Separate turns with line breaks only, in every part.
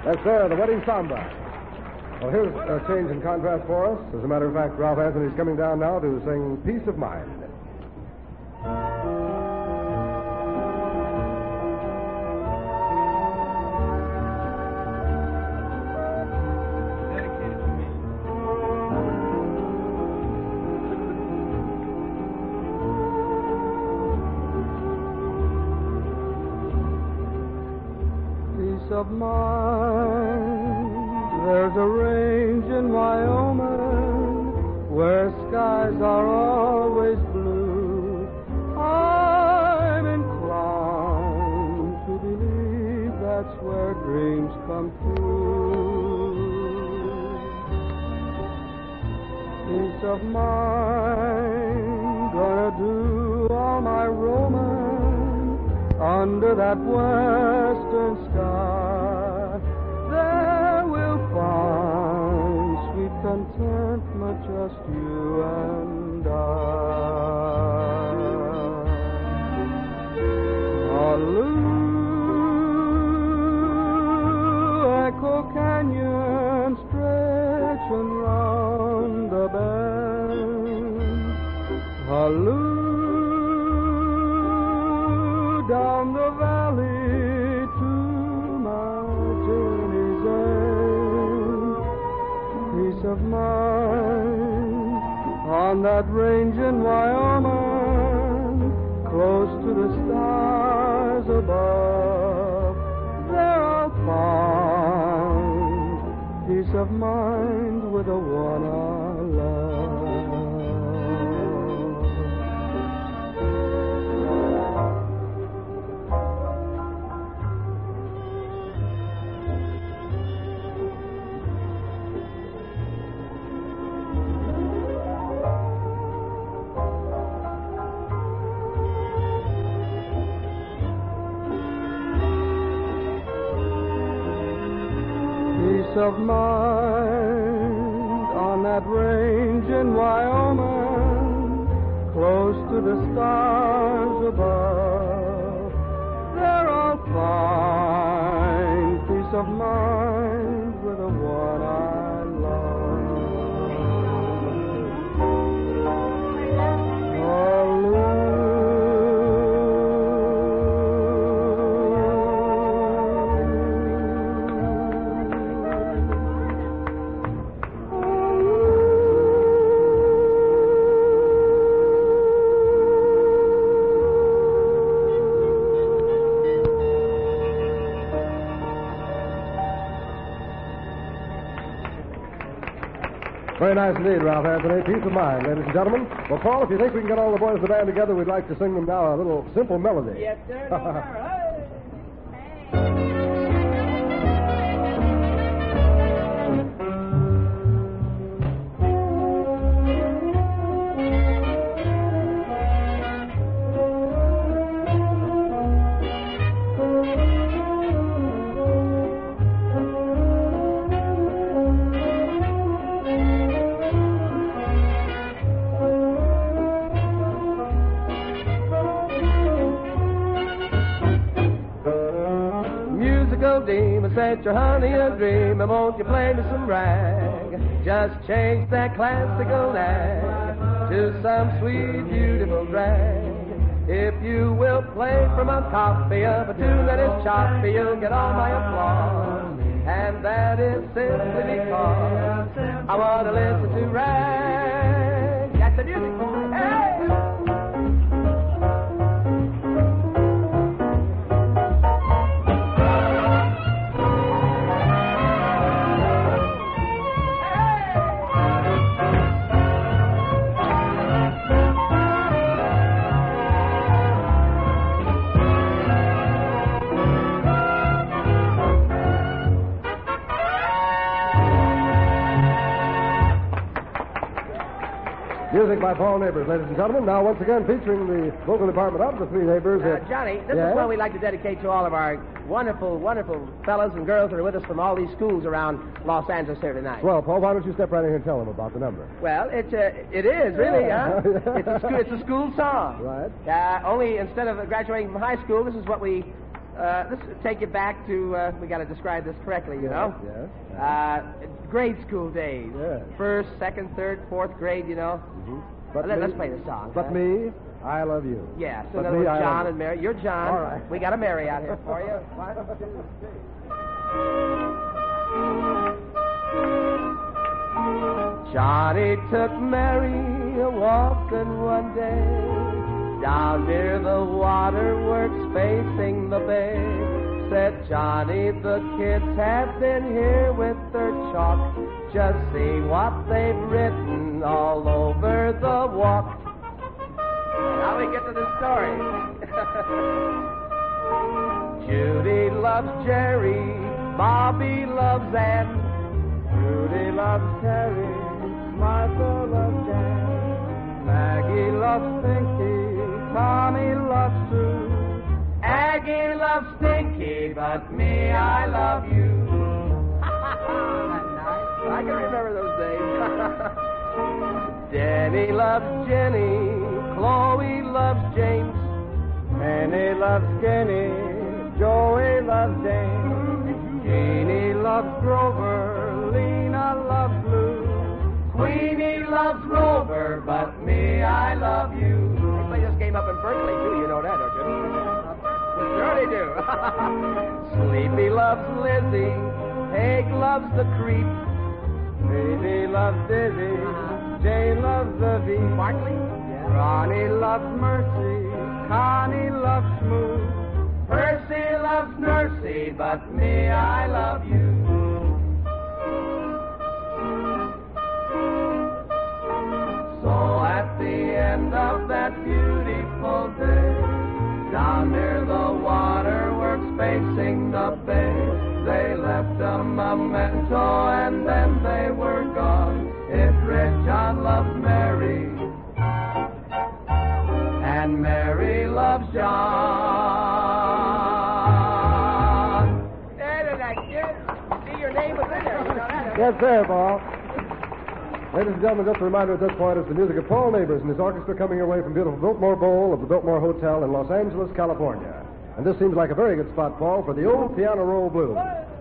Yes, sir, the wedding samba. Well, here's a change in contrast for us. As a matter of fact, Ralph Anthony's coming down now to sing Peace of Mind.
Of mine, there's a range in Wyoming where skies are always blue. I'm inclined to believe that's where dreams come true. Peace of mind, gonna do all my roaming under that western sky. There we'll find sweet contentment, just you and I. Halloo, Echo Canyon stretching round the bend. Halloo, down the valley to my journey's end. Peace of mind on that range in Wyoming, close to the stars above. There I'll find peace of mind with the one I love. Of mind on that range in Wyoming, close to the stars above. There I'll find peace of mind with the one I love.
Very nice indeed, Ralph Anthony. Peace of mind, ladies and gentlemen. Well, Paul, if you think we can get all the boys of the band together, we'd like to sing them now a little simple melody.
Yes, sir. No matter. Demon, set your honey a dream, and won't you play me some rag? Just change that classical nag to some sweet, beautiful drag. If you will play from a copy of a tune that is choppy, you'll get all my applause. And that is simply because I want to listen to rag. That's the music. Hey!
Music by Paul Neighbors, ladies and gentlemen. Now, once again, featuring the vocal department of the Three Neighbors.
Johnny, this is one we'd like to dedicate to all of our wonderful, wonderful fellows and girls that are with us from all these schools around Los Angeles here tonight.
Well, Paul, why don't you step right in here and tell them about the number?
Well, it is, really, huh? It's a school song.
Right.
Only instead of graduating from high school, this is what we This will take you back to, we got to describe this correctly, you know?
Yes.
Grade school days.
Yes.
First, second, third, fourth grade, you know?
Mm-hmm. But
Let's
me-
play the song.
But me, I love you.
Yeah, so
But
in other
me,
words,
I love
John
you.
and Mary. You're John.
All right.
We got a Mary out here for you. 1, 2, 3. Johnny took Mary a walking one day down near the waterworks facing the bay. Said Johnny, the kids have been here with their chalk. Just see what they've written all over the walk. Now we get to the story. Judy loves Jerry, Bobby loves Ann, Judy loves Terry, Martha loves Jan, Maggie loves Pinky, Tommy loves Sue, Aggie loves Stinky, but me, I love you. That's nice. I can remember those days. Denny loves Jenny, Chloe loves James, Penny loves Skinny, Joey loves Jane, Jeannie loves Grover, Lena loves Lou, Queenie loves Rover, but me, I love you. We play this game up in Berkeley, too. You know that, don't you? We surely do. Sleepy loves Lizzie, Haig loves the creep, Phoebe loves Dizzy, Jane loves the V. Barkley? Ronnie loves Mercy, Connie loves Smooth, Percy loves Nursey, but me, I love you. So at the end of that beautiful day, down near the waterworks facing the bay, they left a memento and then they were gone. It read, John loves Mary, and Mary loves John. There, did I get? See, your name was in there. You know that.
Yes, sir, Paul. Ladies and gentlemen, just a reminder at this point is the music of Paul Neighbors and his orchestra coming your way from beautiful Biltmore Bowl of the Biltmore Hotel in Los Angeles, California. And this seems like a very good spot, Paul, for the old piano roll blues.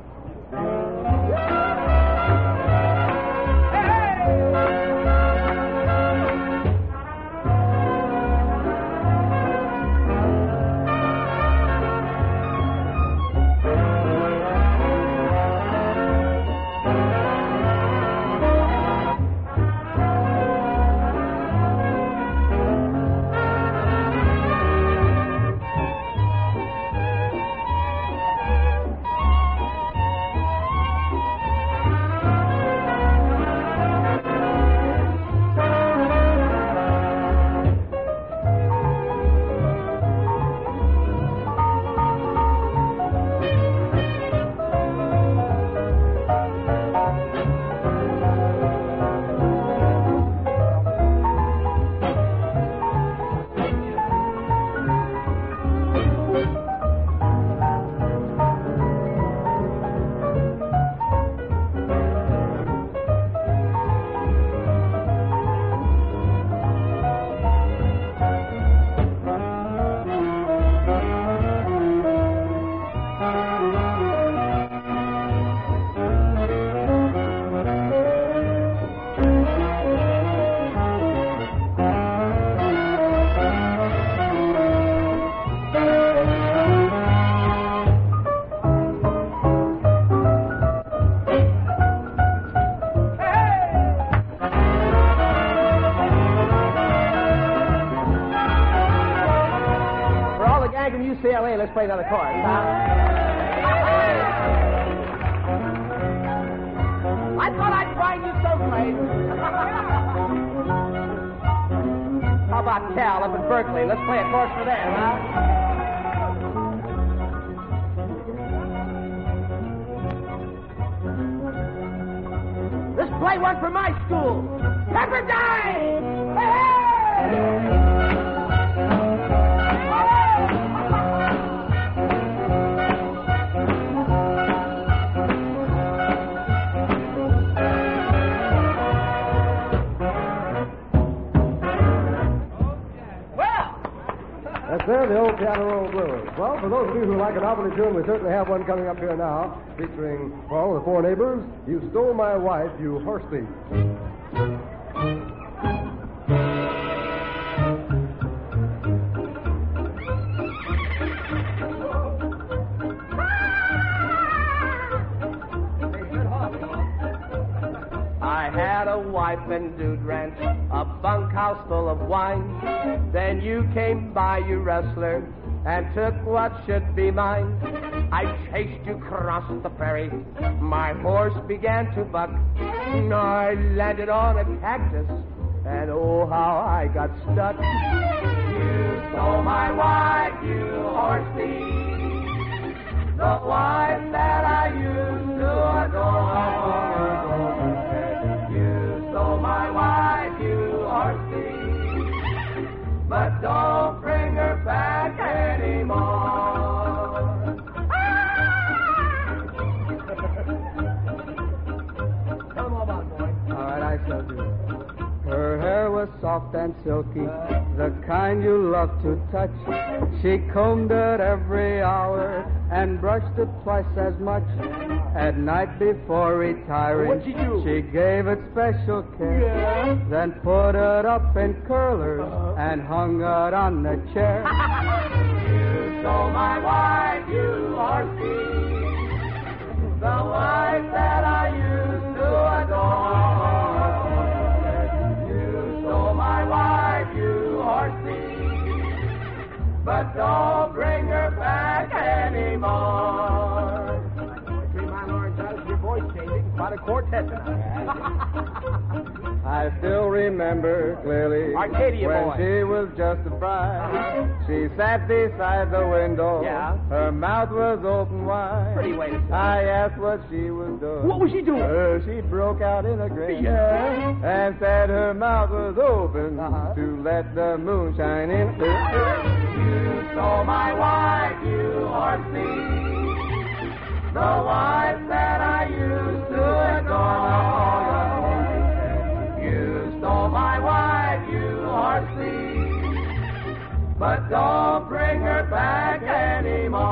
UCLA, let's play another chorus, huh? I thought I'd find you someplace. How about Cal up in Berkeley? Let's play a chorus for them, huh? Let's play one for my school. Pepperdine! Hey!
there, the old Piano Roll Blues. Well, for those of you who like a novelty tune, we certainly have one coming up here now, featuring Paul and the Four Neighbors. You stole my wife, you horse thief.
I had a wife in Dude Ranch, a bunkhouse full of wine. Then you came by, you rustler, and took what should be mine. I chased you across the prairie. My horse began to buck. I landed on a cactus, and oh, how I got stuck. You stole my wife, you horse thief, the wife that I used to adore. My wife, you horse thief, but don't bring her back anymore. Come on, boy.
All right, I shall do. Her hair was soft and silky, the kind you love to touch. She combed it every hour and brushed it twice as much. At night before retiring,
What'd she do?
She gave it special care.
Yeah.
Then put it up in curlers and hung it on the chair.
You stole my wife, you horse thief, the wife that I used to adore. You stole my wife, you horse thief, but don't bring her back anymore. About a quartet tonight.
I still remember clearly
Arcadia
when
boy.
she was just a bride. She sat beside the window.
Yeah.
Her mouth was open wide.
Pretty way to say.
I asked what she was doing.
What was she doing?
She broke out in a grin.
Yeah.
And said her mouth was open to let the moon shine in.
You stole my wife, you horse thief, the wife that I used to adore. You stole my wife, you horse thief, but don't bring her back anymore.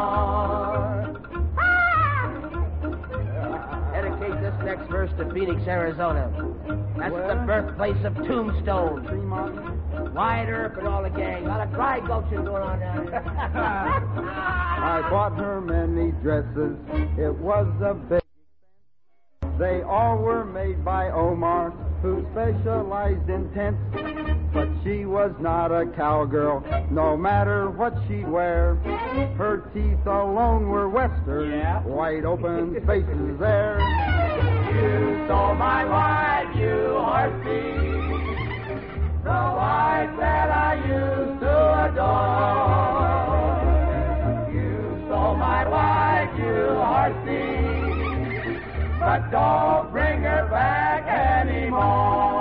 Dedicate this next verse to Phoenix, Arizona. That's the birthplace of Tombstone. Wyatt Earp and all the gang. A lot of dry gulching going on down here.
I bought her many dresses. It was a big expense. They all were made by Omar, who specialized in tents. But she was not a cowgirl, no matter what she'd wear. Her teeth alone were Western, wide open spaces there.
You stole my wife, you horse thief, the wife that I used to adore. You stole my wife, you horse thief, but don't bring her back anymore.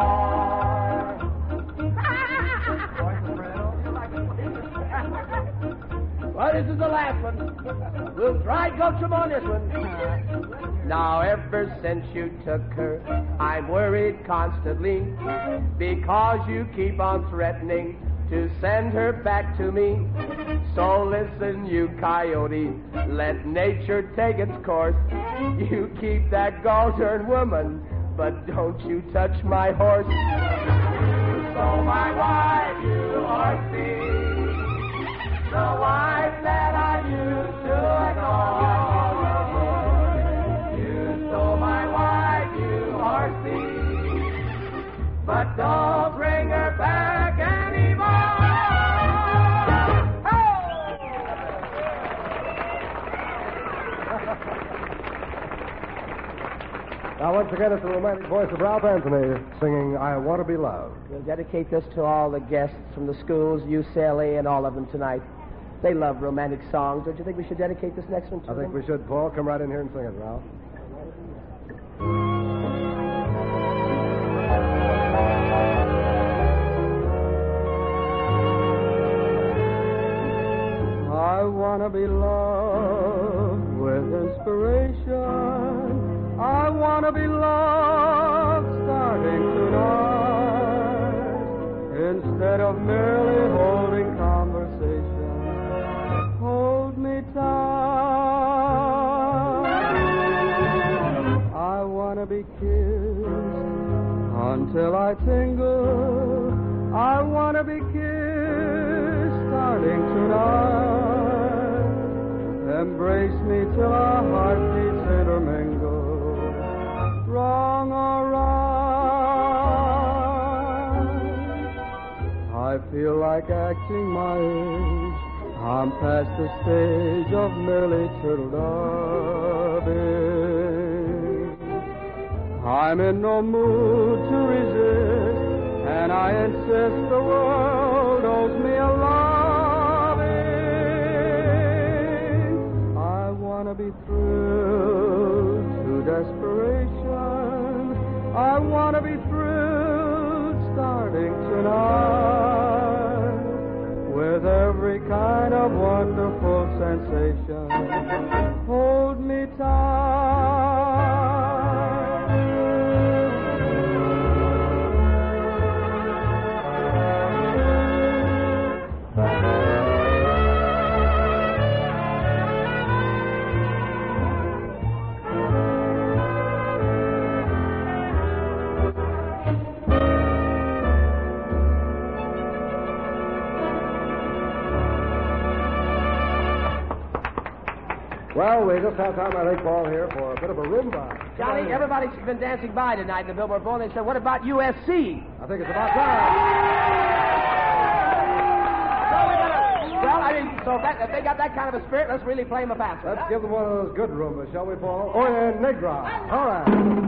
Well, this is the last one. We'll try Gulchum on this one. Now, ever since you took her, I'm worried constantly because you keep on threatening to send her back to me. So listen, you coyote, let nature take its course. You keep that Gulchern woman, but don't you touch my horse. You stole my wife, you horse thief, the wife that I used to adore. You stole my wife, you horse thief, but don't bring her back anymore.
Now, once again, it's the romantic voice of Ralph Anthony singing I Want to Be Loved.
We'll dedicate this to all the guests from the schools, UCLA, and all of them tonight. They love romantic songs. Don't you think we should dedicate this next one to
I think
them?
we should, Paul. Come right in here and sing it, Ralph.
I want to be loved with inspiration. I want to be loved starting tonight instead of merely holding conversation. wanna be kissed until I tingle. I wanna be kissed starting tonight. Embrace me till our heartbeats intermingle. Wrong or right, I feel like acting my age. I'm past the stage of merely turtle-doving. I'm in no mood to resist, and I insist the world owes me a loving. I want to be thrilled to desperation. I want to be thrilled starting tonight with every kind of wonderful sensation. Hold me tight.
Well, we just have time, I think, Paul, here for a bit of a Roomba.
Johnny, everybody's been dancing by tonight in the Billboard Bowl, and they said, what about USC?
I think it's about time.
So if they got that kind of a spirit, let's really play them a fast one.
Let's give them one of those good Roombas, shall we, Paul? Oh, and Negra. All right.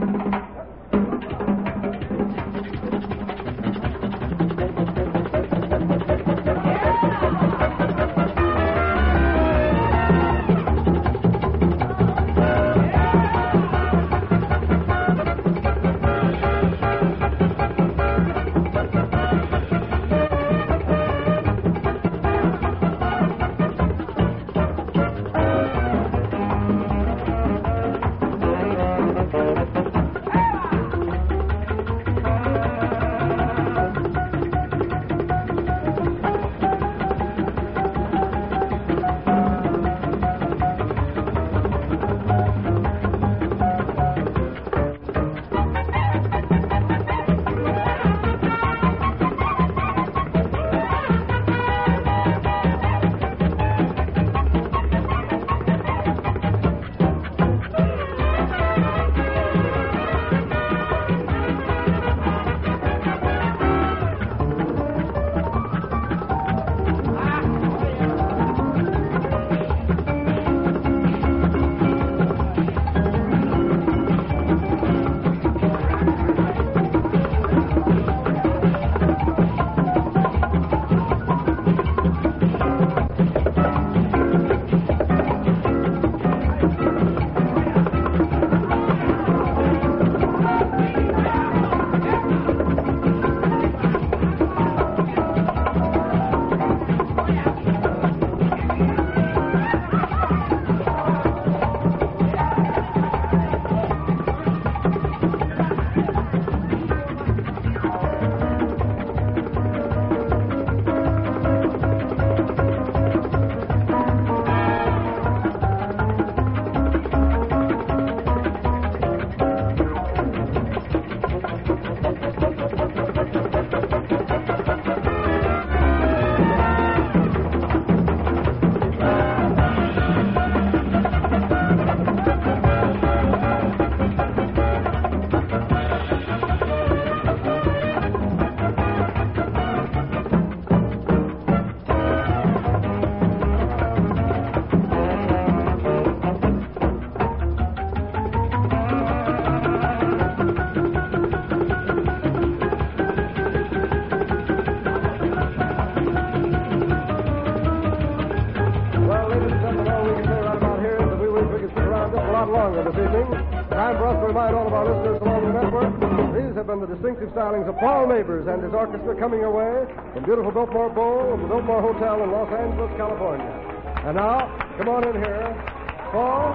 The distinctive stylings of Paul Neighbors and his orchestra coming your way from beautiful Biltmore Bowl and the Biltmore Hotel in Los Angeles, California. And now, come on in here. Paul?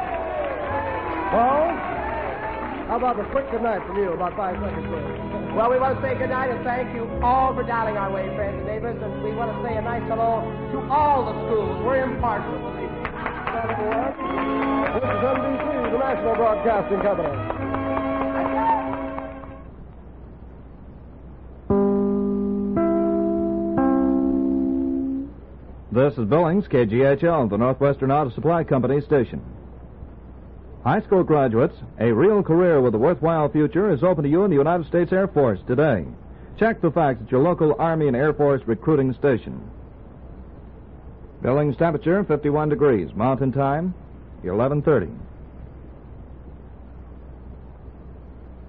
Paul? How about a quick good night from you, about 5 seconds, please?
Well, we want to say good night and thank you all for dialing our way, friends and neighbors, and we want to say a nice hello to all the schools. We're impartial.
This is NBC, the National Broadcasting Company.
This is Billings, KGHL, the Northwestern Auto Supply Company station. High school graduates, a real career with a worthwhile future is open to you in the United States Air Force today. Check the facts at your local Army and Air Force recruiting station. Billings temperature, 51 degrees. Mountain time, 11:30.